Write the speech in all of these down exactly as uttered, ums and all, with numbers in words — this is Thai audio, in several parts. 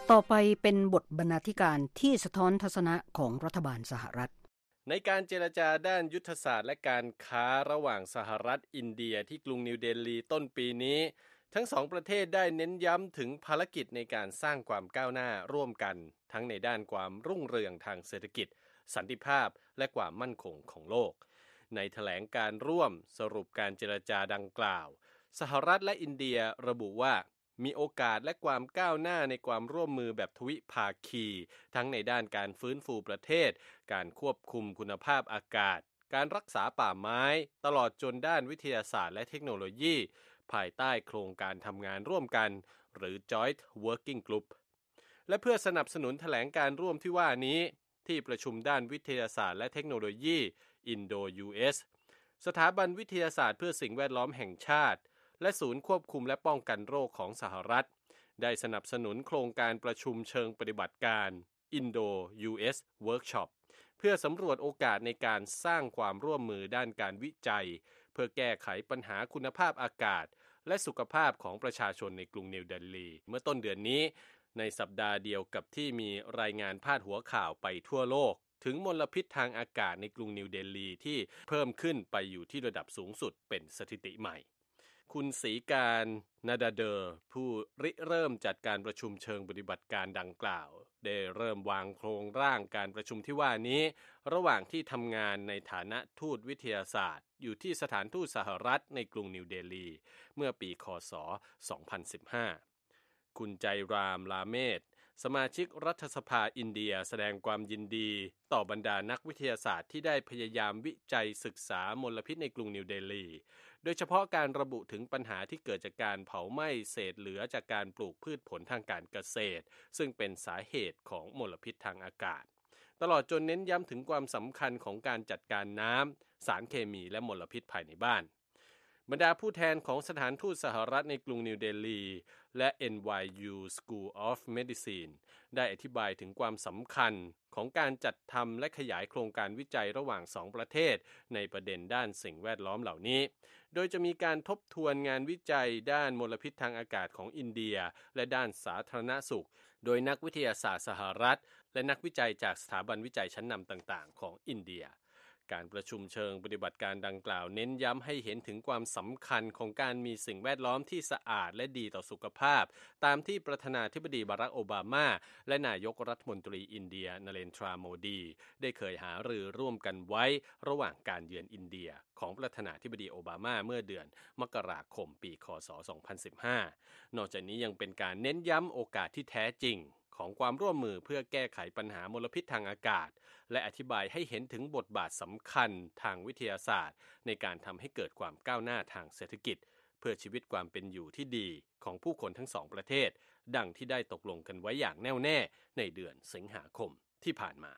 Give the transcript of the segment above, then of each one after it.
ต่อไปเป็นบทบรรณาธิการที่สะท้อนทัศนะของรัฐบาลสหรัฐในการเจรจาด้านยุทธศาสตร์และการค้าระหว่างสหรัฐอินเดียที่กรุงนิวเดลีต้นปีนี้ทั้งสองประเทศได้เน้นย้ำถึงภารกิจในการสร้างความก้าวหน้าร่วมกันทั้งในด้านความรุ่งเรืองทางเศรษฐกิจสันติภาพและความมั่นคงของโลกในแถลงการร่วมสรุปการเจรจาดังกล่าวสหรัฐและอินเดียระบุว่ามีโอกาสและความก้าวหน้าในความร่วมมือแบบทวิภาคีทั้งในด้านการฟื้นฟูประเทศการควบคุมคุณภาพอากาศการรักษาป่าไม้ตลอดจนด้านวิทยาศาสตร์และเทคโนโลยีภายใต้โครงการทำงานร่วมกันหรือ Joint Working Group และเพื่อสนับสนุนแถลงการร่วมที่ว่านี้ที่ประชุมด้านวิทยาศาสตร์และเทคโนโลยี Indo-ยู เอส สถาบันวิทยาศาสตร์เพื่อสิ่งแวดล้อมแห่งชาติและศูนย์ควบคุมและป้องกันโรคของสหรัฐได้สนับสนุนโครงการประชุมเชิงปฏิบัติการ Indo-ยู เอส Workshop เพื่อสำรวจโอกาสในการสร้างความร่วมมือด้านการวิจัยเพื่อแก้ไขปัญหาคุณภาพอากาศและสุขภาพของประชาชนในกรุงนิวเดลีเมื่อต้นเดือนนี้ในสัปดาห์เดียวกับที่มีรายงานพาดหัวข่าวไปทั่วโลกถึงมลพิษทางอากาศในกรุงนิวเดลีที่เพิ่มขึ้นไปอยู่ที่ระดับสูงสุดเป็นสถิติใหม่คุณศรีการนาดาเดอร์ผู้ริเริ่มจัดการประชุมเชิงปฏิบัติการดังกล่าวได้เริ่มวางโครงร่างการประชุมที่ว่านี้ระหว่างที่ทำงานในฐานะทูตวิทยาศาสตร์อยู่ที่สถานทูตสหรัฐในกรุงนิวเดลีเมื่อปีค.ศ. สองพันสิบห้าคุณใจรามลาเมศสมาชิกรัฐสภาอินเดียแสดงความยินดีต่อบรรดานักวิทยาศาสตร์ที่ได้พยายามวิจัยศึกษามลพิษในกรุงนิวเดลีโดยเฉพาะการระบุถึงปัญหาที่เกิดจากการเผาไหม้เศษเหลือจากการปลูกพืชผลทางการเกษตรซึ่งเป็นสาเหตุของมลพิษทางอากาศตลอดจนเน้นย้ำถึงความสำคัญของการจัดการน้ำสารเคมีและมลพิษภายในบ้านบรรดาผู้แทนของสถานทูตสหรัฐในกรุงนิวเดลีและ เอ็น วาย ยู School of Medicine ได้อธิบายถึงความสำคัญของการจัดทำและขยายโครงการวิจัยระหว่างสองประเทศในประเด็นด้านสิ่งแวดล้อมเหล่านี้โดยจะมีการทบทวนงานวิจัยด้านมลพิษทางอากาศของอินเดียและด้านสาธารณสุขโดยนักวิทยาศาสตร์สหรัฐและนักวิจัยจากสถาบันวิจัยชั้นนำต่างๆของอินเดียการประชุมเชิงปฏิบัติการดังกล่าวเน้นย้ำให้เห็นถึงความสำคัญของการมีสิ่งแวดล้อมที่สะอาดและดีต่อสุขภาพตามที่ประธานาธิบดีบารักโอบามาและนายกรัฐมนตรีอินเดียนเรนทราโมดีได้เคยหารือร่วมกันไว้ระหว่างการเยือนอินเดียของประธานาธิบดีโอบามาเมื่อเดือนมกราคมปีค.ศ. สองพันสิบห้านอกจากนี้ยังเป็นการเน้นย้ำโอกาสที่แท้จริงของความร่วมมือเพื่อแก้ไขปัญหามลพิษทางอากาศและอธิบายให้เห็นถึงบทบาทสำคัญทางวิทยาศาสตร์ในการทำให้เกิดความก้าวหน้าทางเศรษฐกิจเพื่อชีวิตความเป็นอยู่ที่ดีของผู้คนทั้งสองประเทศดังที่ได้ตกลงกันไว้อย่างแน่วแน่ในเดือนสิงหาคมที่ผ่านมา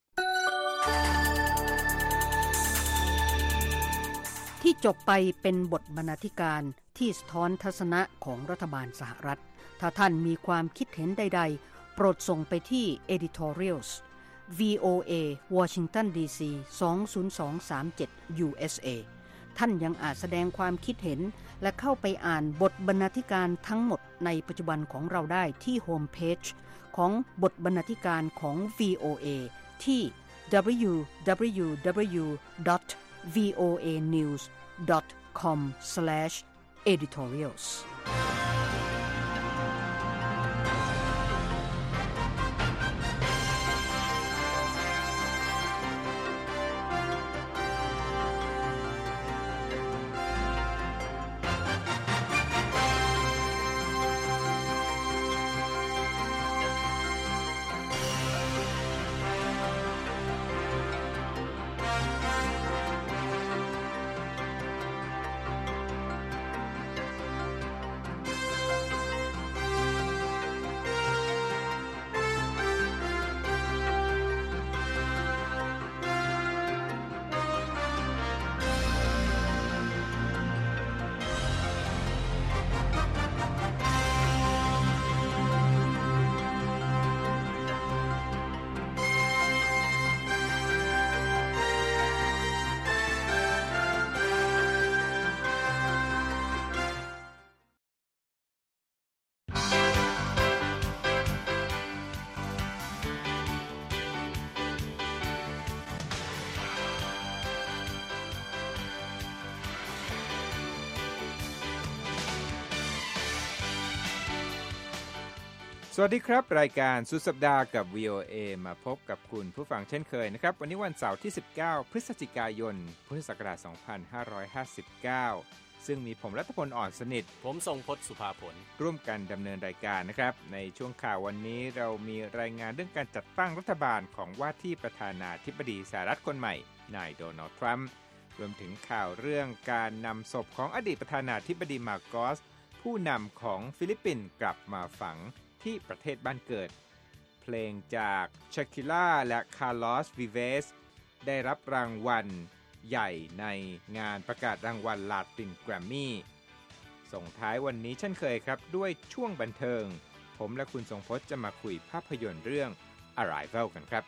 ที่จบไปเป็นบทบรรณาธิการที่สะท้อนทัศนะของรัฐบาลสหรัฐถ้าท่านมีความคิดเห็นใดๆโปรดส่งไปที่ editorials วี โอ เอ Washington ดี ซี สอง ศูนย์ สอง สาม เจ็ด ยู เอส เอ ท่านยังอาจแสดงความคิดเห็นและเข้าไปอ่านบทบรรณาธิการทั้งหมดในปัจจุบันของเราได้ที่โฮมเพจของบทบรรณาธิการของ วี โอ เอ ที่ ดับเบิลยู ดับเบิลยู ดับเบิลยู ดอท วี โอ เอ นิวส์ ดอท คอม สแลช เอดิทอเรียลส์สวัสดีครับรายการสุดสัปดาห์กับ วี โอ เอ มาพบกับคุณผู้ฟังเช่นเคยนะครับวันนี้วันเสาร์ที่สิบเก้าพฤศจิกายนพุทธศักราชสองพันห้าร้อยห้าสิบเก้าซึ่งมีผมรัตพลอ่อนสนิทผมทรงพจน์สุภาผลร่วมกันดำเนินรายการนะครับในช่วงข่าววันนี้เรามีรายงานเรื่องการจัดตั้งรัฐบาลของว่าที่ประธานาธิบดีสหรัฐคนใหม่นายโดนัลด์ทรัมป์รวมถึงข่าวเรื่องการนำศพของอดีตประธานาธิบดีมาโกสผู้นำของฟิลิปปินส์กลับมาฝังที่ประเทศบ้านเกิดเพลงจากชาคิล่าและคาร์ลอสวิเวสได้รับรางวัลใหญ่ในงานประกาศรางวัลลาตินแกรมมี่ส่งท้ายวันนี้เช่นเคยครับด้วยช่วงบันเทิงผมและคุณทรงพจน์จะมาคุยภาพยนตร์เรื่อง Arrival กันครับ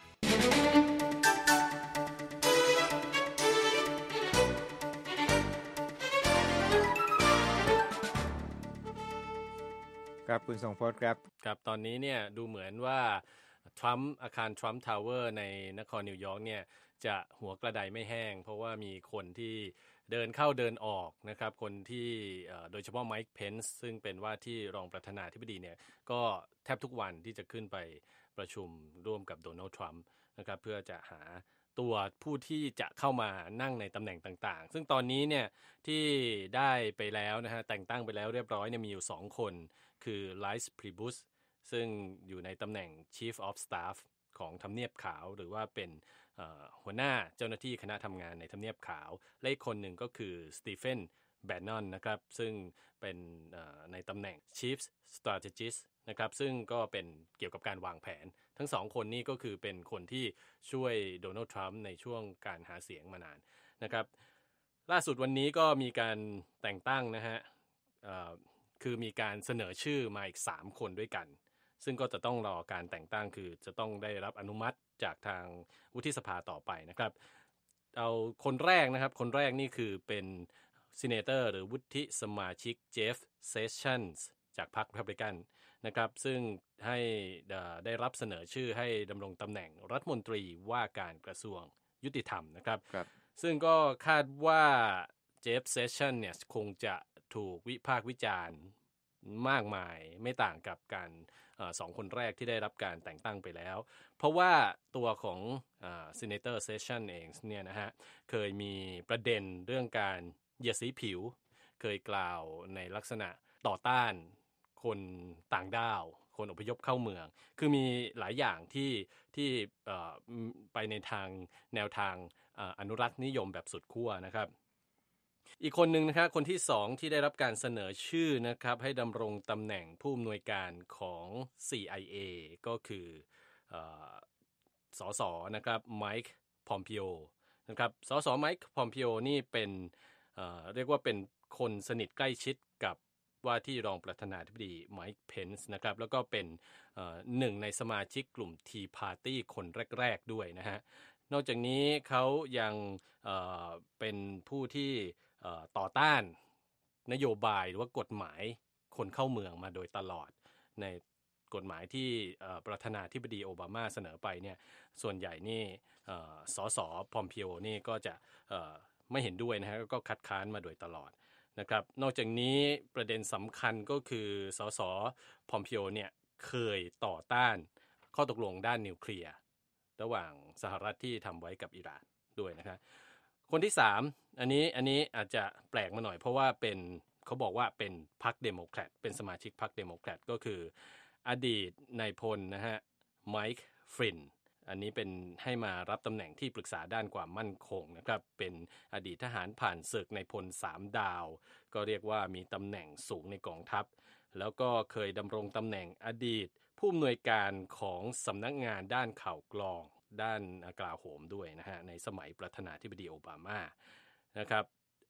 ครับคุณทรงพจน์ครับครับตอนนี้เนี่ยดูเหมือนว่าทรัมป์อาคารทรัมป์ทาวเวอร์ในนครนิวยอร์กเนี่ยจะหัวกระไดไม่แห้งเพราะว่ามีคนที่เดินเข้าเดินออกนะครับคนที่โดยเฉพาะไมค์เพนซ์ซึ่งเป็นว่าที่รองประธานาธิบดีเนี่ยก็แทบทุกวันที่จะขึ้นไปประชุมร่วมกับโดนัลด์ทรัมป์นะครับเพื่อจะหาตัวผู้ที่จะเข้ามานั่งในตำแหน่งต่างๆซึ่งตอนนี้เนี่ยที่ได้ไปแล้วนะฮะแต่งตั้งไปแล้วเรียบร้อยเนี่ยมีอยู่สองคนคือไลซ์พรีบุสซึ่งอยู่ในตำแหน่ง Chief of Staff ของทำเนียบขาวหรือว่าเป็นหัวหน้าเจ้าหน้าที่คณะทำงานในทำเนียบขาวและอีกคนหนึ่งก็คือสตีเฟนแบนนอนนะครับซึ่งเป็นในตำแหน่ง Chief Strategist นะครับซึ่งก็เป็นเกี่ยวกับการวางแผนทั้งสองคนนี้ก็คือเป็นคนที่ช่วยโดนัลด์ทรัมป์ในช่วงการหาเสียงมานานนะครับล่าสุดวันนี้ก็มีการแต่งตั้งนะฮะคือมีการเสนอชื่อมาอีกสามคนด้วยกันซึ่งก็จะต้องรอการแต่งตั้งคือจะต้องได้รับอนุมัติจากทางวุฒิสภาต่อไปนะครับเอาคนแรกนะครับคนแรกนี่คือเป็นซีเนเตอร์หรือวุฒิสมาชิกเจฟเซสชั่นส์จากพรรครีพับลิกันนะครับซึ่งให้ได้รับเสนอชื่อให้ดำรงตำแหน่งรัฐมนตรีว่าการกระทรวงยุติธรรมนะครับซึ่งก็คาดว่าเจฟเซสชั่นเนี่ยคงจะถูกวิพากษ์วิจารณ์มากมายไม่ต่างกับการสองคนแรกที่ได้รับการแต่งตั้งไปแล้วเพราะว่าตัวของซีเนเตอร์เซสชั่นเองเนี่ยนะฮะเคยมีประเด็นเรื่องการเหยียดสีผิวเคยกล่าวในลักษณะต่อต้านคนต่างด้าวคนอพยพเข้าเมืองคือมีหลายอย่างที่ที่ไปในทางแนวทางอนุรักษ์นิยมแบบสุดขั้วนะครับอีกคนหนึ่งนะครับคนที่สองที่ได้รับการเสนอชื่อนะครับให้ดำรงตำแหน่งผู้อำนวยการของ ซี ไอ เอ ก็คือสสนะครับไมค์พอมปิโอนะครับสสไมค์พอมปิโอนี่เป็นเอ่อเรียกว่าเป็นคนสนิทใกล้ชิดกับว่าที่รองประธานาธิบดีไมค์เพนซ์นะครับแล้วก็เป็นเอ่อหนึ่งในสมาชิกกลุ่ม Tea Party คนแรกๆด้วยนะฮะนอกจากนี้เขายังเอ่อเป็นผู้ที่ต่อต้านนโยบายหรือว่ากฎหมายคนเข้าเมืองมาโดยตลอดในกฎหมายที่ประธานาธิบดีโอบามาเสนอไปเนี่ยส่วนใหญ่นี่สสพอมปิโอนี่ก็จะไม่เห็นด้วยนะฮะก็คัดค้านมาโดยตลอดนะครับนอกจากนี้ประเด็นสำคัญก็คือสสพอมปิโอเนี่ยเคยต่อต้านข้อตกลงด้านนิวเคลียร์ระหว่างสหรัฐที่ทำไว้กับอิหร่านด้วยนะครับคนที่สามอันนี้อันนี้อาจจะแปลกมาหน่อยเพราะว่าเป็นเขาบอกว่าเป็นพรรคเดโมแครตเป็นสมาชิกพรรคเดโมแครตก็คืออดีตนายพลนะฮะไมค์ฟรินอันนี้เป็นให้มารับตำแหน่งที่ปรึกษาด้านความมั่นคงนะครับเป็นอดีตทหารผ่านศึกนายพลสามดาวก็เรียกว่ามีตำแหน่งสูงในกองทัพแล้วก็เคยดำรงตำแหน่งอดีตผู้อำนวยการของสำนักงานด้านข่าวกรองด้านกลาโหมด้วยนะฮะในสมัยประธานาธิบดีโอบามานะครับ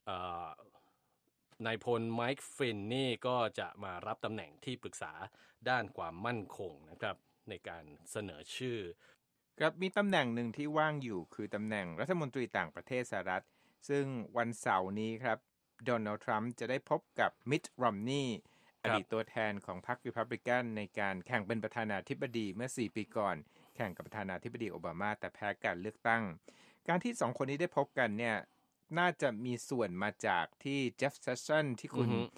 นายพลไมค์ฟรินนี่ก็จะมารับตำแหน่งที่ปรึกษาด้านความมั่นคงนะครับในการเสนอชื่อครับมีตำแหน่งหนึ่งที่ว่างอยู่คือตำแหน่งรัฐมนตรีต่างประเทศสหรัฐซึ่งวันเสาร์นี้ครับโดนัลด์ทรัมป์จะได้พบกับมิตต์ รอมนีย์อดีตตัวแทนของพรรครีพับลิกันในการแข่งเป็นประธานาธิบดีเมื่อสี่ปีก่อนแข่งกับประธานาธิบดีโอบามาแต่แพ้การเลือกตั้งการที่สองคนนี้ได้พบกันเนี่ยน่าจะมีส่วนมาจากที่เจฟเซสชั่นที่คุณ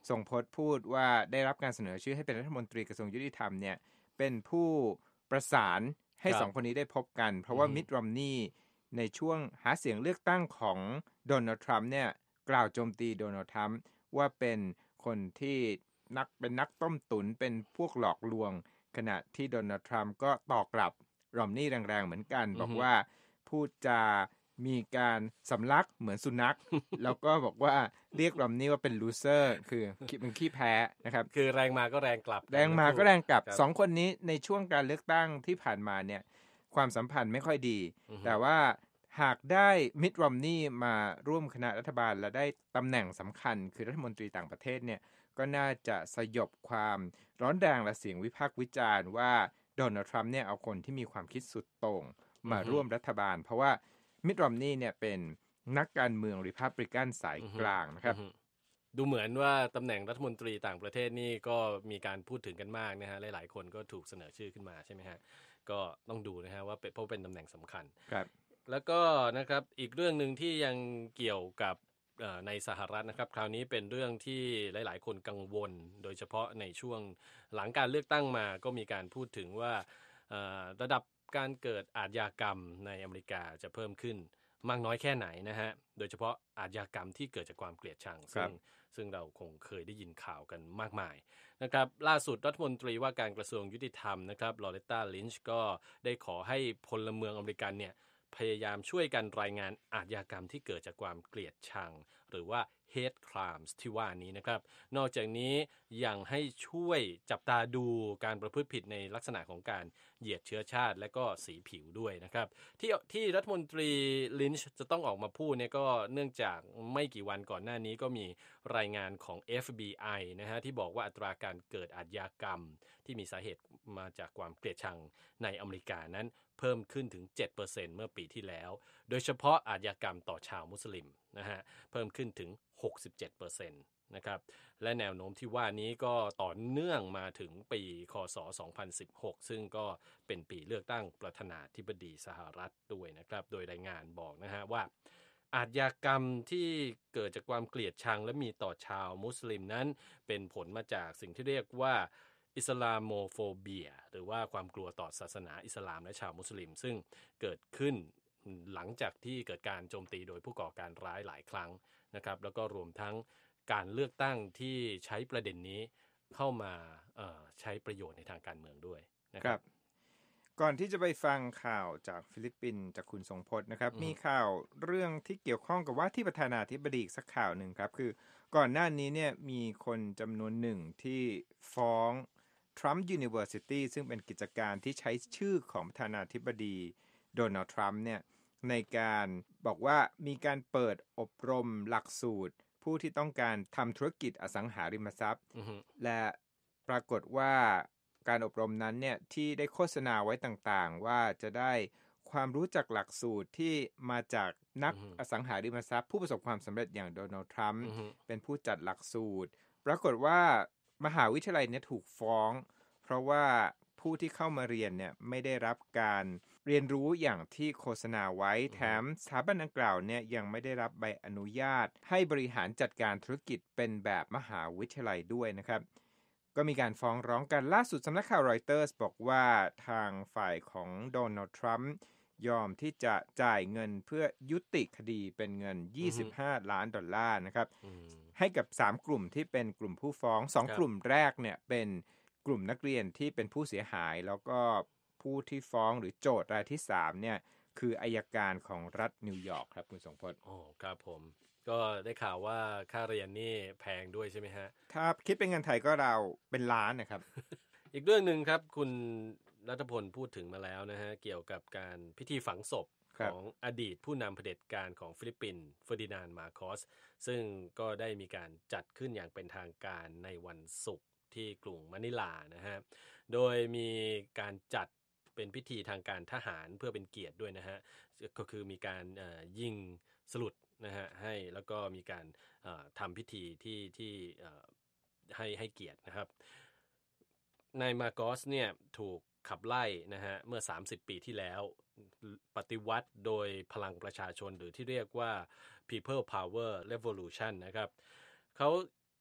ทรงพจน์พูดว่าได้รับการเสนอชื่อให้เป็นรัฐมนตรีกระทรวงยุติธรรมเนี่ยเป็นผู้ประสานให้สองคนนี้ได้พบกันเพราะว่ามิตต์ รอมนีย์ในช่วงหาเสียงเลือกตั้งของโดนัลด์ทรัมป์เนี่ยกล่าวโจมตีโดนัลด์ทรัมป์ว่าเป็นคนที่นักเป็นนักต้มตุ๋นเป็นพวกหลอกลวงขณะที่โดนัลด์ทรัมป์ก็ตอบกลับรอมนีย์แรงๆเหมือนกันบอกว่าพูดจามีการสำลักเหมือนสุนัข แล้วก็บอกว่าเรียกรอมนีย์ว่าเป็นลูเซอร์คือเป็นขี้แพ้นะครับคือแรงมาก็แรงกลับแรงมาก็แรงกลับสองคนนี้ในช่วงการเลือกตั้งที่ผ่านมาเนี่ยความสัมพันธ์ไม่ค่อยดีแต่ว่าหากได้มิตต์ รอมนีย์มาร่วมคณะรัฐบาลและได้ตำแหน่งสำคัญคือรัฐมนตรีต่างประเทศเนี่ยก็น่าจะสยบความร้อนแรงและเสียงวิพากษ์วิจารณ์ว่าโดนัลด์ทรัมป์เนี่ยเอาคนที่มีความคิดสุดโต่งมาร่วมรัฐบาลเพราะว่ามิตต์ รอมนีย์เนี่ยเป็นนักการเมืองริพับลิกันสายกลางนะครับดูเหมือนว่าตำแหน่งรัฐมนตรีต่างประเทศนี่ก็มีการพูดถึงกันมากนะฮะหลายๆคนก็ถูกเสนอชื่อขึ้นมาใช่ไหมฮะก็ต้องดูนะฮะว่าเป็นเพราะเป็นตำแหน่งสำคัญครับแล้วก็นะครับอีกเรื่องนึงที่ยังเกี่ยวกับในสหรัฐนะครับคราวนี้เป็นเรื่องที่หลายๆคนกังวลโดยเฉพาะในช่วงหลังการเลือกตั้งมาก็มีการพูดถึงว่าระดับการเกิดอาชญากรรมในอเมริกาจะเพิ่มขึ้นมากน้อยแค่ไหนนะฮะโดยเฉพาะอาชญากรรมที่เกิดจากความเกลียดชังซึ่งซึ่งเราคงเคยได้ยินข่าวกันมากมายนะครับล่าสุดรัฐมนตรีว่าการกระทรวงยุติธรรมนะครับลอเรตตา ลินช์ก็ได้ขอให้พลเมืองอเมริกันเนี่ยพยายามช่วยกันรายงานอาชญากรรมที่เกิดจากความเกลียดชังหรือว่า hate crimes ที่ว่านี้นะครับนอกจากนี้ยังให้ช่วยจับตาดูการประพฤติผิดในลักษณะของการเหยียดเชื้อชาติและก็สีผิวด้วยนะครับที่ที่รัฐมนตรีลินช์จะต้องออกมาพูดเนี่ยก็เนื่องจากไม่กี่วันก่อนหน้านี้ก็มีรายงานของ เอฟ บี ไอ นะฮะที่บอกว่าอัตราการเกิดอาชญากรรมที่มีสาเหตุมาจากความเกลียดชังในอเมริกานั้นเพิ่มขึ้นถึง เจ็ดเปอร์เซ็นต์ เมื่อปีที่แล้วโดยเฉพาะอาชญากรรมต่อชาวมุสลิมนะฮะเพิ่มขึ้นถึง หกสิบเจ็ดเปอร์เซ็นต์ นะครับและแนวโน้มที่ว่านี้ก็ต่อเนื่องมาถึงปีคศสองพันสิบหกซึ่งก็เป็นปีเลือกตั้งประธานาธิบดีสหรัฐด้วยนะครับโดยรายงานบอกนะฮะว่าอาชญากรรมที่เกิดจากความเกลียดชังและมีต่อชาวมุสลิมนั้นเป็นผลมาจากสิ่งที่เรียกว่าอิสลามโมโฟเบียหรือว่าความกลัวต่อศาสนาอิสลามและชาวมุสลิมซึ่งเกิดขึ้นหลังจากที่เกิดการโจมตีโดยผู้ก่อการร้ายหลายครั้งนะครับแล้วก็รวมทั้งการเลือกตั้งที่ใช้ประเด็นนี้เข้ามาใช้ประโยชน์ในทางการเมืองด้วยนะครับก่อนที่จะไปฟังข่าวจากฟิลิปปินส์จากคุณทรงพจน์นะครับมีข่าวเรื่องที่เกี่ยวข้องกับว่าที่ประธานาธิบดีสักข่าวหนึ่งครับคือก่อนหน้านี้เนี่ยมีคนจำนวนหนึ่งที่ฟ้อง Trump University ซึ่งเป็นกิจการที่ใช้ชื่อของประธานาธิบดีโดนัลด์ทรัมป์เนี่ยในการบอกว่ามีการเปิดอบรมหลักสูตรผู้ที่ต้องการทำธุรกิจอสังหาริมทรัพย์ uh-huh. และปรากฏว่าการอบรมนั้นเนี่ยที่ได้โฆษณาไว้ต่างๆว่าจะได้ความรู้จักหลักสูตรที่มาจากนัก uh-huh. อสังหาริมทรัพย์ผู้ประสบความสำเร็จอย่างโดนัลด์ทรัมป์ uh-huh. เป็นผู้จัดหลักสูตรปรากฏว่ามหาวิทยาลัยเนี่ยถูกฟ้องเพราะว่าผู้ที่เข้ามาเรียนเนี่ยไม่ได้รับการเรียนรู้อย่างที่โฆษณาไว้แถมสถาบันดังกล่าวเนี่ยยังไม่ได้รับใบอนุญาตให้บริหารจัดการธุรกิจเป็นแบบมหาวิทยาลัยด้วยนะครับก็มีการฟ้องร้องกันล่าสุดสำนักข่าวรอยเตอร์สบอกว่าทางฝ่ายของโดนัลด์ทรัมป์ยอมที่จะจ่ายเงินเพื่อยุติคดีเป็นเงินยี่สิบห้าล้านดอลลาร์นะครับให้กับสามกลุ่มที่เป็นกลุ่มผู้ฟ้องสองกลุ่มแรกเนี่ยเป็นกลุ่มนักเรียนที่เป็นผู้เสียหายแล้วก็ผู้ที่ฟ้องหรือโจทก์รายที่สามเนี่ยคืออัยการของรัฐนิวยอร์กครับคุณสงพจน์โอ้ครับผมก็ได้ข่าวว่าค่าเรียนนี่แพงด้วยใช่ไหมฮะครับคิดเป็นเงินไทยก็ราวเป็นล้านนะครับอีกเรื่องนึงครับคุณรัฐพลพูดถึงมาแล้วนะฮะเกี่ยวกับการพิธีฝังศพของอดีตผู้นำเผด็จการของฟิลิปปินส์เฟอร์ดินานด์มาโคสซึ่งก็ได้มีการจัดขึ้นอย่างเป็นทางการในวันศุกร์ที่กรุงมะนิลานะฮะโดยมีการจัดเป็นพิธีทางการทหารเพื่อเป็นเกียรติด้วยนะฮะก็คือมีการยิงสลุดนะฮะให้แล้วก็มีการทำพิธีที่ที่ให้ให้เกียรตินะครับนายมาโกสเนี่ยถูกขับไล่นะฮะเมื่อสามสิบปีที่แล้วปฏิวัติโดยพลังประชาชนหรือที่เรียกว่า People Power Revolution นะครับเขา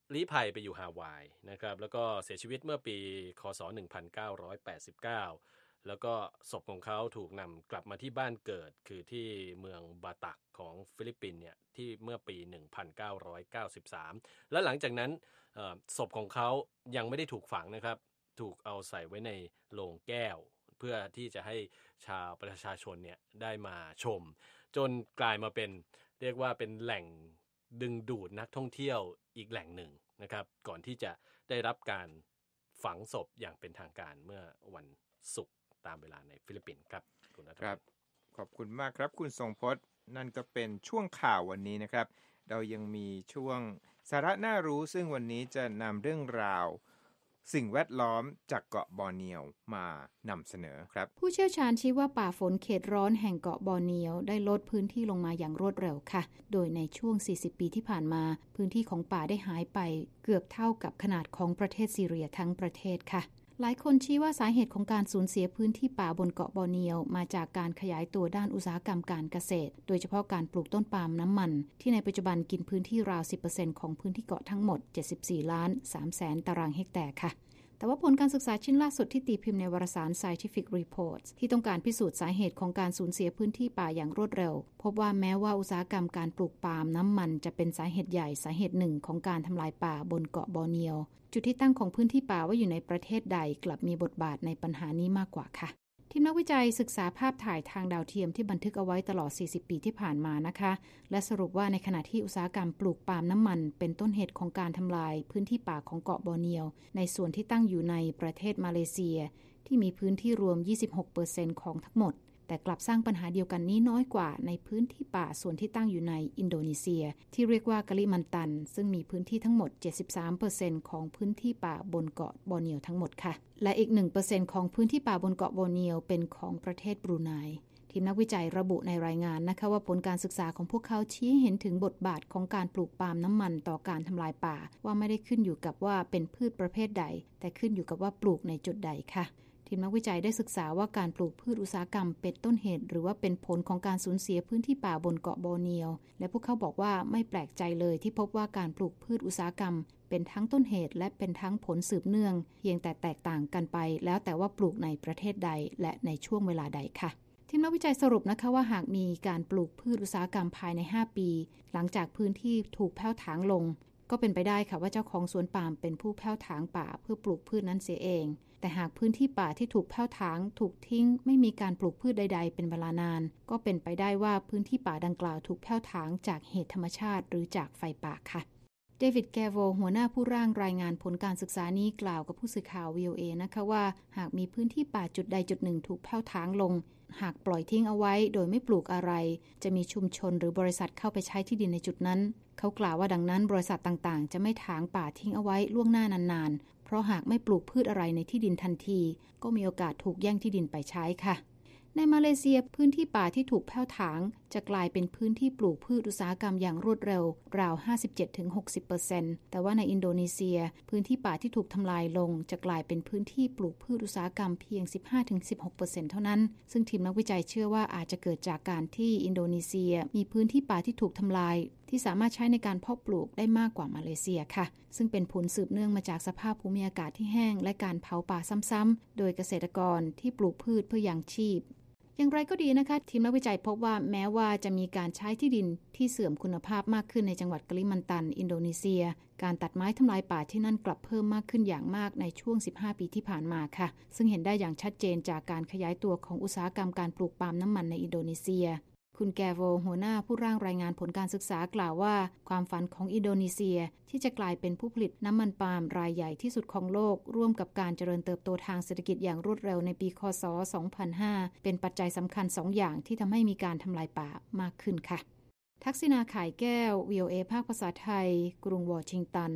ลี้ภัยไปอยู่ฮาวายนะครับแล้วก็เสียชีวิตเมื่อปีคศหนึ่งพันเก้าร้อยแปดสิบเก้าแล้วก็ศพของเขาถูกนำกลับมาที่บ้านเกิดคือที่เมืองบาตักของฟิลิปปินส์เนี่ยที่เมื่อปีหนึ่งพันเก้าร้อยเก้าสิบสามและหลังจากนั้นศพของเขายังไม่ได้ถูกฝังนะครับถูกเอาใส่ไว้ในโลงแก้วเพื่อที่จะให้ชาวประชาชนเนี่ยได้มาชมจนกลายมาเป็นเรียกว่าเป็นแหล่งดึงดูดนักท่องเที่ยวอีกแหล่งหนึ่งนะครับก่อนที่จะได้รับการฝังศพอย่างเป็นทางการเมื่อวันศุกร์ตามเวลาในฟิลิปปินส์ครับคุณนัทครับขอบคุณมากครับคุณทรงพจน์นั่นก็เป็นช่วงข่าววันนี้นะครับเรายังมีช่วงสาระน่ารู้ซึ่งวันนี้จะนำเรื่องราวสิ่งแวดล้อมจากเกาะบอร์เนียวมานำเสนอครับผู้เชี่ยวชาญชี้ว่าป่าฝนเขตร้อนแห่งเกาะบอร์เนียวได้ลดพื้นที่ลงมาอย่างรวดเร็วค่ะโดยในช่วงสี่สิบปีที่ผ่านมาพื้นที่ของป่าได้หายไปเกือบเท่ากับขนาดของประเทศซีเรียทั้งประเทศค่ะหลายคนชี้ว่าสาเหตุของการสูญเสียพื้นที่ป่าบนเกาะบอร์เนียวมาจากการขยายตัวด้านอุตสาหกรรมการเกษตรโดยเฉพาะการปลูกต้นปาล์มน้ำมันที่ในปัจจุบันกินพื้นที่ราว สิบเปอร์เซ็นต์ ของพื้นที่เกาะทั้งหมดเจ็ดสิบสี่ล้านสามแสนตารางเฮกแตร์ค่ะแต่ว่าผลการศึกษาชิ้นล่าสุดที่ตีพิมพ์ในวารสาร Scientific Reports ที่ต้องการพิสูจน์สาเหตุของการสูญเสียพื้นที่ป่าอย่างรวดเร็วพบว่าแม้ว่าอุตสาหกรรมการปลูกปาล์มน้ำมันจะเป็นสาเหตุใหญ่สาเหตุหนึ่งของการทำลายป่าบนเกาะบอร์เนียวจุดที่ตั้งของพื้นที่ป่าว่าอยู่ในประเทศใดกลับมีบทบาทในปัญหานี้มากกว่าค่ะทีมนักวิจัยศึกษาภาพถ่ายทางดาวเทียมที่บันทึกเอาไว้ตลอดสี่สิบปีที่ผ่านมานะคะและสรุปว่าในขณะที่อุตสาหกรรมปลูกปาล์มน้ำมันเป็นต้นเหตุของการทำลายพื้นที่ป่าของเกาะบอร์เนียวในส่วนที่ตั้งอยู่ในประเทศมาเลเซียที่มีพื้นที่รวม ยี่สิบหกเปอร์เซ็นต์ ของทั้งหมดแต่กลับสร้างปัญหาเดียวกันนี้น้อยกว่าในพื้นที่ป่าส่วนที่ตั้งอยู่ในอินโดนีเซียที่เรียกว่ากะลิมันตันซึ่งมีพื้นที่ทั้งหมด เจ็ดสิบสามเปอร์เซ็นต์ ของพื้นที่ป่าบนเกาะบอร์เนียวทั้งหมดค่ะและอีก หนึ่งเปอร์เซ็นต์ ของพื้นที่ป่าบนเกาะบอร์เนียวเป็นของประเทศบรูไนทีมนักวิจัยระบุในรายงานนะคะว่าผลการศึกษาของพวกเขาชี้เห็นถึงบทบาทของการปลูกปาล์มน้ำมันต่อการทำลายป่าว่าไม่ได้ขึ้นอยู่กับว่าเป็นพืชประเภทใดแต่ขึ้นอยู่กับว่าปลูกในจุดใดค่ะทีมนักวิจัยได้ศึกษาว่าการปลูกพืชอุตสาหกรรมเป็นต้นเหตุหรือว่าเป็นผลของการสูญเสียพื้นที่ป่าบนเกาะบอร์เนียวและพวกเขาบอกว่าไม่แปลกใจเลยที่พบว่าการปลูกพืชอุตสาหกรรมเป็นทั้งต้นเหตุและเป็นทั้งผลสืบเนื่องเพียงแต่แตกต่างกันไปแล้วแต่ว่าปลูกในประเทศใดและในช่วงเวลาใดค่ะทีมนักวิจัยสรุปนะคะว่าหากมีการปลูกพืชอุตสาหกรรมภายในห้าปีหลังจากพื้นที่ถูกแผ่วถางลงก็เป็นไปได้ค่ะว่าเจ้าของสวนปาล์มเป็นผู้แผ่วถางป่าเพื่อปลูกพืชนั้นเสียเองแต่หากพื้นที่ป่าที่ถูกแผ่วถางถูกทิ้งไม่มีการปลูกพืชใดๆเป็นเวลานานก็เป็นไปได้ว่าพื้นที่ป่าดังกล่าวถูกแผ่วถางจากเหตุธรรมชาติหรือจากไฟป่าค่ะเดวิดแกโวหัวหน้าผู้ร่างรายงานผลการศึกษานี้กล่าวกับผู้สื่อข่าว วี โอ เอ นะคะว่าหากมีพื้นที่ป่าจุดใดจุดหนึ่งถูกแผ่วถางลงหากปล่อยทิ้งเอาไว้โดยไม่ปลูกอะไรจะมีชุมชนหรือบริษัทเข้าไปใช้ที่ดินในจุดนั้นเขากล่าวว่าดังนั้นบริษัทต่างๆจะไม่ถางป่าทิ้งเอาไว้ล่วงหน้านานๆเพราะหากไม่ปลูกพืชอะไรในที่ดินทันทีก็มีโอกาสถูกแย่งที่ดินไปใช้ค่ะในมาเลเซียพื้นที่ป่าที่ถูกแผ่วถางจะกลายเป็นพื้นที่ปลูกพืชอุตสาหกรรมอย่างรวดเร็วราว ห้าสิบเจ็ดถึงหกสิบเปอร์เซ็นต์ แต่ว่าในอินโดนีเซียพื้นที่ป่าที่ถูกทำลายลงจะกลายเป็นพื้นที่ปลูกพืชอุตสาหกรรมเพียง สิบห้าถึงสิบหกเปอร์เซ็นต์ เท่านั้นซึ่งทีมนักวิจัยเชื่อว่าอาจจะเกิดจากการที่อินโดนีเซียมีพื้นที่ป่าที่ถูกทำลายที่สามารถใช้ในการเพาะปลูกได้มากกว่ามาเลเซียค่ะซึ่งเป็นผลสืบเนื่องมาจากสภาพภูมิอากาศที่แห้งและการเผาป่าซ้ำๆโดยเกษตรกรที่ปลูกพืชเพื่อยังชีพอย่างไรก็ดีนะคะทีมนักวิจัยพบว่าแม้ว่าจะมีการใช้ที่ดินที่เสื่อมคุณภาพมากขึ้นในจังหวัดกะลิมันตันอินโดนีเซียการตัดไม้ทำลายป่าที่นั่นกลับเพิ่มมากขึ้นอย่างมากในช่วงสิบห้าปีที่ผ่านมาค่ะซึ่งเห็นได้อย่างชัดเจนจากการขยายตัวของอุตสาหกรรมการปลูกปาล์มน้ำมันในอินโดนีเซียคุณแกโวหัวหน้าผู้ร่างรายงานผลการศึกษากล่าวว่าความฝันของอินโดนีเซียที่จะกลายเป็นผู้ผลิตน้ำมันปาล์มรายใหญ่ที่สุดของโลกร่วมกับการเจริญเติบโตทางเศรษฐกิจอย่างรวดเร็วในปีคศสองพันห้าเป็นปัจจัยสำคัญสองอย่างที่ทำให้มีการทำลายป่ามากขึ้นค่ะทักษิณาข่ายแก้ว วี โอ เอ ภาคภาษาไทยกรุงวอชิงตัน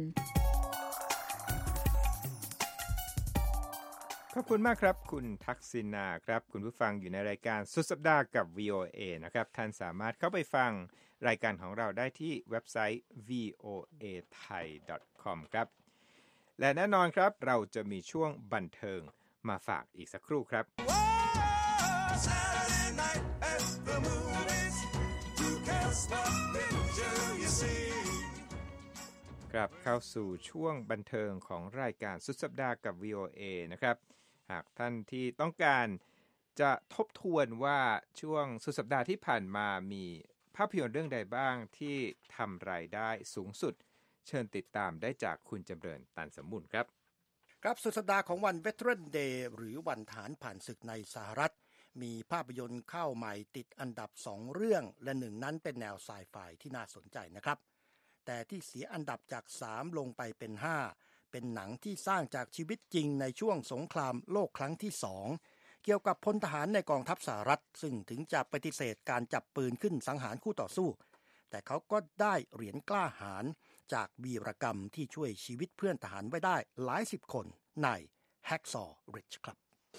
ขอบคุณมากครับคุณทักษิณาครับคุณผู้ฟังอยู่ในรายการสุดสัปดาห์กับ วี โอ เอ นะครับท่านสามารถเข้าไปฟังรายการของเราได้ที่เว็บไซต์ วี โอ เอ ไทย ดอท คอม ครับและแน่นอนครับเราจะมีช่วงบันเทิงมาฝากอีกสักครู่ครับกลับเข้าสู่ช่วงบันเทิงของรายการสุดสัปดาห์กับ วี โอ เอ นะครับหากท่านที่ต้องการจะทบทวนว่าช่วงสุดสัปดาห์ที่ผ่านมามีภาพยนตร์เรื่องใดบ้างที่ทำรายได้สูงสุดเชิญติดตามได้จากคุณจำเริญตันสมบูรณ์ครับครับสุดสัปดาห์ของวัน Veteran Day หรือวันทหารผ่านศึกในสหรัฐมีภาพยนตร์เข้าใหม่ติดอันดับสองเรื่องและหนึ่งนั้นเป็นแนวไซไฟที่น่าสนใจนะครับแต่ที่เสียอันดับจากสามลงไปเป็นห้าเป็นหนังที่สร้างจากชีวิตจริงในช่วงสงครามโลกครั้งที่สองเกี่ยวกับพลทหารในกองทัพสหรัฐซึ่งถึงจะปฏิเสธการจับปืนขึ้นสังหารคู่ต่อสู้แต่เขาก็ได้เหรียญกล้าหาญจากวีรกรรมที่ช่วยชีวิตเพื่อนทหารไว้ได้หลายสิบคนใน Hacksaw Ridge ครับ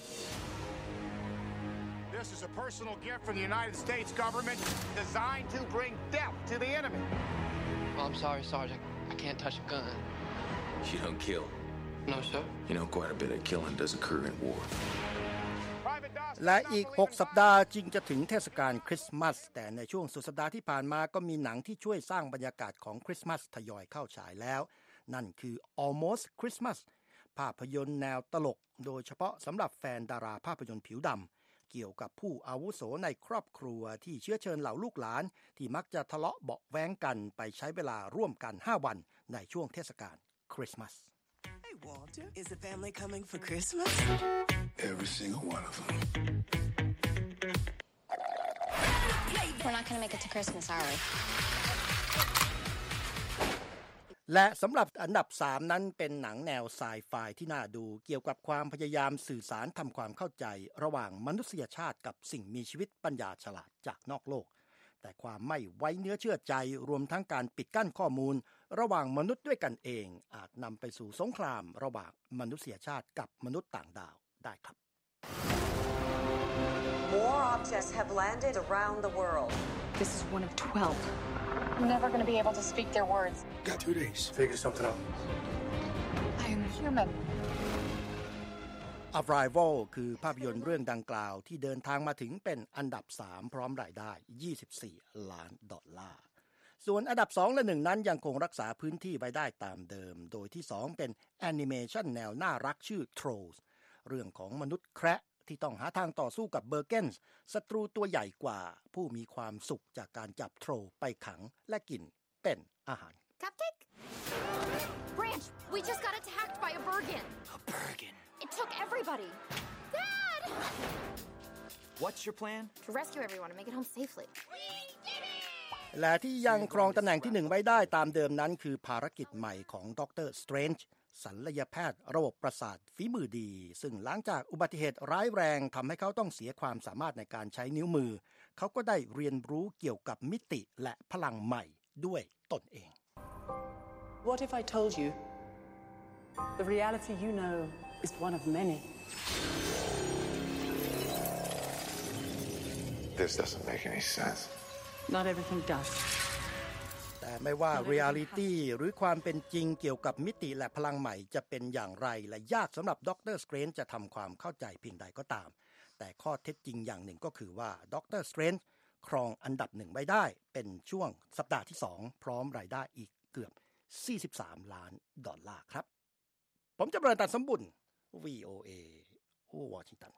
This is a personal gift from the United States government designed to bring death to the enemy. Oh, I'm sorry, Sergeant. I can't touch a gun. You don't kill. No, sir. You know, quite a bit of killing does occur in war. และอีกหกสัปดาห์จึงจะถึงเทศกาลคริสต์มาสแต่ในช่วงสุดสัปดาห์ที่ผ่านมาก็มีหนังที่ช่วยสร้างบรรยากาศของคริสต์มาสทยอยเข้าฉายแล้วนั่นคือ Almost Christmas ภาพยนตร์แนวตลกโดยเฉพาะสำหรับแฟนดาราภาพยนตร์ผิวดำเกี่ยวกับผู้อาวุโสในครอบครัวที่เชื้อเชิญเหล่าลูกหลานที่มักจะทะเลาะเบาะแว้งกันไปใช้เวลาร่วมกันห้าวันในช่วงเทศกาลคริสต์มาส Hey, Walter, is the family coming for Christmas? Every single one of them. We're not going to make it to Christmas, are we? และสำหรับอันดับสามนั้นเป็นหนังแนวไซไฟที่น่าดูเกี่ยวกับความพยายามสื่อสารทำความเข้าใจระหว่างมนุษยชาติกับสิ่งมีชีวิตปัญญาฉลาดจากนอกโลกแต่ความไม่ไว้เนื้อเชื่อใจรวมทั้งการปิดกั้นข้อมูลระหว่างมนุษย์ด้วยกันเองอาจนำไปสู่สงครามระหว่างมนุษยชาติกับมนุษย์ต่างดาวได้ครับ More objects have landed around the world. This is one of twelve. I'm never going to be able to speak their words. Got two days. Figure something out. I am human. Arrival คือภาพยนตร์เรื่องดังกล่าวที่เดินทางมาถึงเป็นอันดับสามพร้อมรายได้ยี่สิบสี่ล้านดอลลาร์ส่วนอันดับสองและหนึ่งนั้นยังคงรักษาพื้นที่ไว้ได้ตามเดิมโดยที่สองเป็นแอนิเมชันแนวน่ารักชื่อ Trolls เรื่องของมนุษย์แคระที่ต้องหาทางต่อสู้กับเบอร์เกนส์ศัตรูตัวใหญ่กว่าผู้มีความสุขจากการจับโทรไปขังและกินเป็นอาหาร Cupcake? Branch, we just got attacked by a Bergen. A Bergen? It took everybody. Dad! What's your plan? To rescue everyone and make it home safely. และที่ยังครองตำแหน่งที่หนึ่งไว้ได้ตามเดิมนั้นคือภารกิจใหม่ของด็อกเตอร์สเตรนจ์ศัลยแพทย์ระบบประสาทฝีมือดีซึ่งหลังจากอุบัติเหตุร้ายแรงทำให้เขาต้องเสียความสามารถในการใช้นิ้วมือเขาก็ได้เรียนรู้เกี่ยวกับมิติและพลังใหม่ด้วยตนเอง What if I told you the reality you know is one of many? This doesn't make any sense. Not everything does. แต่ไม่ว่า reality หรือความเป็นจริงเกี่ยวกับมิติและพลังใหม่จะเป็นอย่างไรและยากสำหรับด็อกเตอร์สเตรนจ์จะทำความเข้าใจเพียงใดก็ตามแต่ข้อเท็จจริงอย่างหนึ่งก็คือว่าด็อกเตอร์สเตรนจ์ครองอันดับหนึ่งไว้ได้เป็นช่วงสัปดาห์ที่สองพร้อมรายได้อีกเกือบสี่สิบสามล้านดอลลาร์ครับผมจำเริญตันสมบุญ วี โอ เอ วอชิงตัน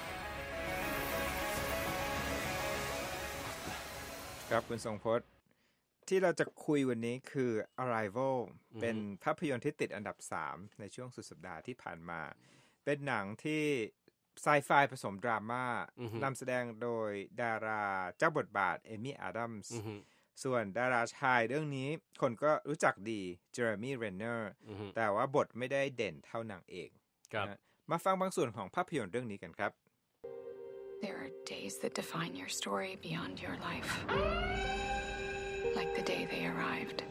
ครับคุณทรงพจน์ที่เราจะคุยวันนี้คือ Arrival เป็นภาพยนตร์ที่ติดอันดับสามในช่วงสุดสัปดาห์ที่ผ่านมาเป็นหนังที่ไซไฟผสมดราม่านำแสดงโดยดาราเจ้าบทบาทเอมี่อาดัมส์ส่วนดาราชายเรื่องนี้คนก็รู้จักดีเจอร์มี่เรนเนอร์แต่ว่าบทไม่ได้เด่นเท่านางเอกมาฟังบางส่วนของภาพยนตร์เรื่องนี้กันครับ There are days that define your story beyond your life, like the day they arrived.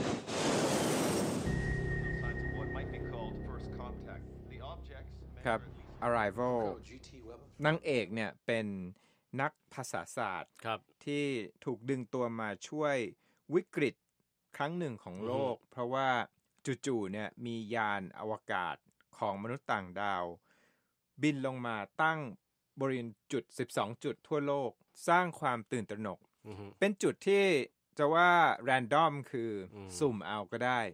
What might be called first contact. The objects ครับ Arrival นางเอกเนี่ยเป็นนักภาษาศาสตร์ที่ถูกดึงตัวมาช่วยวิกฤตครั้งหนึ่งของโลกเพราะว่าจู่ๆเนี่ยมียานอวกาศของมนุษย์ต่างดาวบินลงมาตั้งบริเวณจุดสิบสองจุดทั่วโลกสร้างความตื่นตระหนกเป็นจุดที่จะว่า random คือสุ่มเอาก็ได้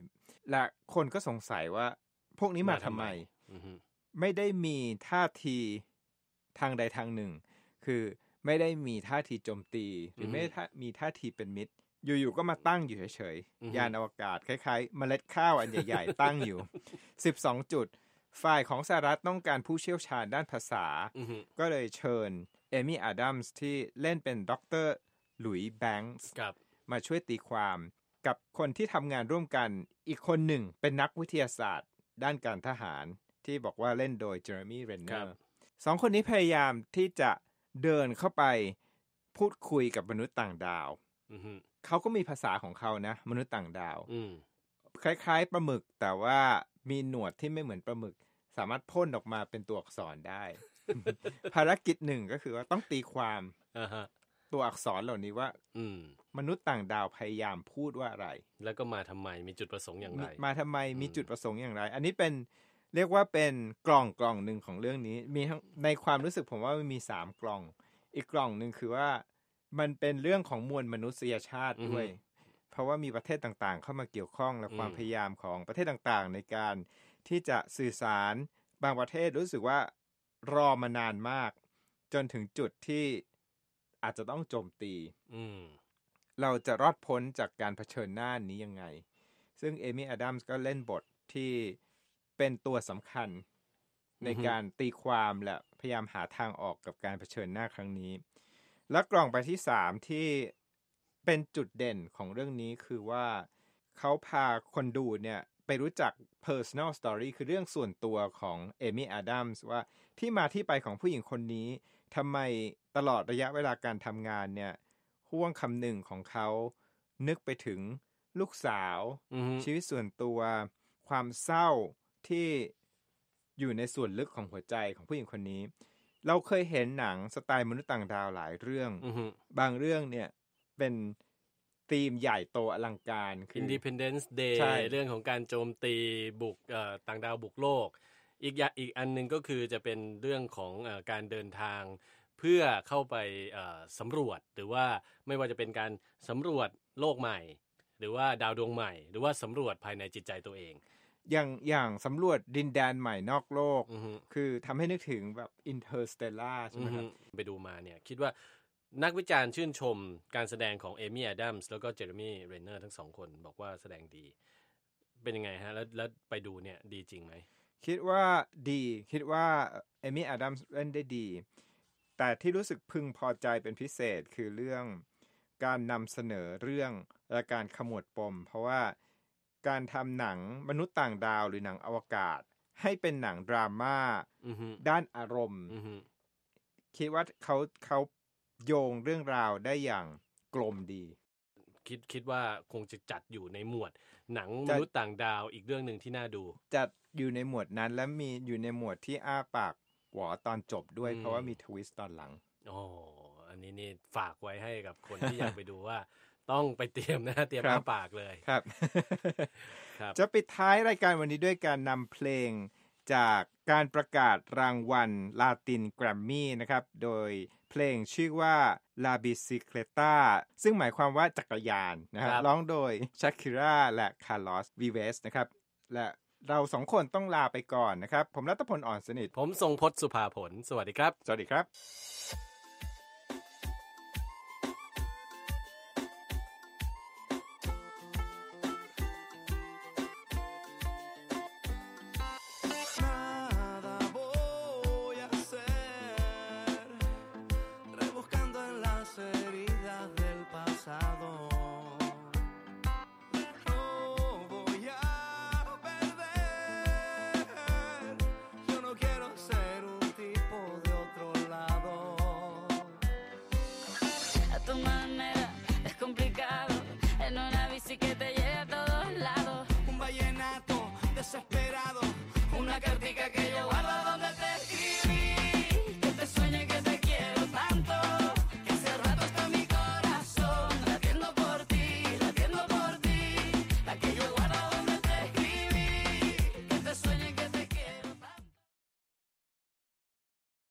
และคนก็สงสัยว่าพวกนี้มาทำไมไม่ได้มีท่าทีทางใดทางหนึ่งคือไม่ได้มีท่าทีโจมตีหรือไม่ได้มีท่าทีเป็นมิตรอยู่ๆก็มาตั้งอยู่เฉยๆยานอวกาศคล้ายๆเมล็ดข้าวอันใหญ่ๆตั้งอยู่สิบสองจุดฝ่ายของสหรัฐต้องการผู้เชี่ยวชาญด้านภาษาก็เลยเชิญเอมี่อาดัมส์ที่เล่นเป็นด็อกเตอร์หลุยส์แบงค์มาช่วยตีความกับคนที่ทำงานร่วมกันอีกคนหนึ่งเป็นนักวิทยาศาสตร์ด้านการทหารที่บอกว่าเล่นโดยเจอร์มี่เรนเนอร์สองคนนี้พยายามที่จะเดินเข้าไปพูดคุยกับมนุษย์ต่างดาวเขาก็มีภาษาของเขานะมนุษย์ต่างดาวคล้ายๆปลาหมึกแต่ว่ามีหนวดที่ไม่เหมือนปลาหมึกสามารถพ่นออกมาเป็นตัวอักษรได้ ภารกิจหนึ่งก็คือว่าต้องตีความ uh-huh. ตัวอักษรเหล่านี้ว่ามนุษย์ต่างดาวพยายามพูดว่าอะไรแล้วก็มาทำไมมีจุดประสงค์อย่างไรมาทำไมมีจุดประสงค์อย่างไรอันนี้เป็นเรียกว่าเป็นกล่องกล่องหนึ่งของเรื่องนี้มีทั้งในความรู้สึกผมว่ามันมีสามกล่องอีกกล่องนึงคือว่ามันเป็นเรื่องของมวลมนุษยชาติด้วยเพราะว่ามีประเทศต่างๆเข้ามาเกี่ยวข้องและความพยายามของประเทศต่างๆในการที่จะสื่อสารบางประเทศรู้สึกว่ารอมานานมากจนถึงจุดที่อาจจะต้องโจมตีเราจะรอดพ้นจากการเผชิญหน้านี้ยังไงซึ่งเอมี่อาดัมส์ก็เล่นบทที่เป็นตัวสำคัญในการตีความและพยายามหาทางออกกับการเผชิญหน้าครั้งนี้และกล่องใบที่สามที่เป็นจุดเด่นของเรื่องนี้คือว่าเขาพาคนดูเนี่ยไปรู้จัก personal story คือเรื่องส่วนตัวของเอมี่อาดัมส์ว่าที่มาที่ไปของผู้หญิงคนนี้ทำไมตลอดระยะเวลาการทำงานเนี่ยห่วงคำหนึ่งของเขานึกไปถึงลูกสาว mm-hmm. ชีวิตส่วนตัวความเศร้าที่อยู่ในส่วนลึกของหัวใจของผู้หญิงคนนี้เราเคยเห็นหนังสไตล์มนุษย์ต่างดาวหลายเรื่อง mm-hmm. บางเรื่องเนี่ยเป็นธีมใหญ่โตอลังการคือ Independence Day เรื่องของการโจมตีบุกต่างดาวบุกโลกอีกอย่างอีกอันนึงก็คือจะเป็นเรื่องของเอ่อการเดินทางเพื่อเข้าไปเอ่อสำรวจหรือว่าไม่ว่าจะเป็นการสำรวจโลกใหม่หรือว่าดาวดวงใหม่หรือว่าสำรวจภายในจิตใจตัวเองอย่างอย่างสำรวจดินแดนใหม่นอกโลก uh-huh. คือทำให้นึกถึงแบบ Interstellar ใช่ไหมครับ uh-huh. ไปดูมาเนี่ยคิดว่านักวิจารณ์ชื่นชมการแสดงของเอมี่อาดัมส์แล้วก็เจอร์มี่เรนเนอร์ทั้งสองคนบอกว่าแสดงดีเป็นยังไงฮะแล้วแล้วไปดูเนี่ยดีจริงไหมคิดว่าดีคิดว่าเอมี่อาดัมส์เล่นได้ดีแต่ที่รู้สึกพึงพอใจเป็นพิเศษคือเรื่องการนำเสนอเรื่องและการขมวดปมเพราะว่าการทำหนังมนุษย์ต่างดาวหรือหนังอวกาศให้เป็นหนังดราม่า uh-huh. ด้านอารมณ์ uh-huh. คิดว่าเขาเขาโยงเรื่องราวได้อย่างกลมดีคิดคิดว่าคงจะจัดอยู่ในหมวดหนังมนุษย์ต่างดาวอีกเรื่องนึงที่น่าดูจัดอยู่ในหมวดนั้นและมีอยู่ในหมวดที่อ้าปากหวอตอนจบด้วยเพราะว่ามีทวิสต์ตอนหลังอ๋ออันนี้นี่ฝากไว้ให้กับคนที่อยากไปดูว่าต้องไปเตรียมนะเตรียมอ้าปากเลยครับ ครับจะปิดท้ายรายการวันนี้ด้วยการนำเพลงจากการประกาศรางวัลลาตินแกรมมี่นะครับโดยเพลงชื่อว่า La Bicicleta ซึ่งหมายความว่าจักรยานนะฮะร้องโดย Shakira และ Carlos Vives นะครับและเราสองคนต้องลาไปก่อนนะครับผมรัตพลอ่อนสนิทผมทรงพจน์สุภาผลสวัสดีครับสวัสดีครับ